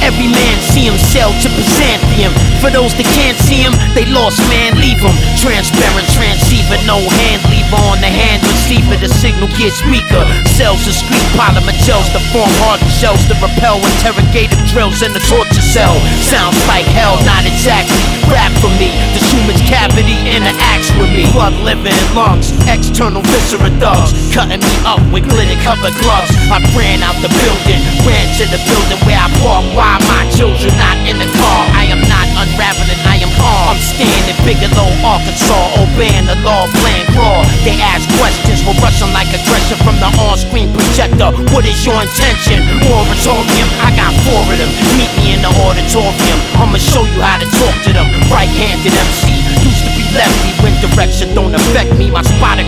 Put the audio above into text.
Every man see himself to Byzantium. For those that can't see him, they lost, man, leave him. Transparent transceiver, no hand lever on the hand receiver. The signal gets weaker. Cells to screen polymer gels to form hardened shells to repel interrogative drills in the torture cell. Sounds like hell, not exactly. Rap for me, the human's cavity interacts with me. Blood, liver, and lungs, external viscera thugs, cutting me up with glitter covered gloves. I ran out the building, ran to the building where I parked. Why my children not in the car? I am not unraveling, I am armed. I'm standing Bigelow, Arkansas, obeying the law, playing raw. They ask questions, we're rushing like aggression from the on-screen projector. What is your intention? Moratorium, I got 4 of them. Meet me in the auditorium, I'ma show you how to talk to them. Right-handed MC, used to be lefty. When direction don't affect me, my spot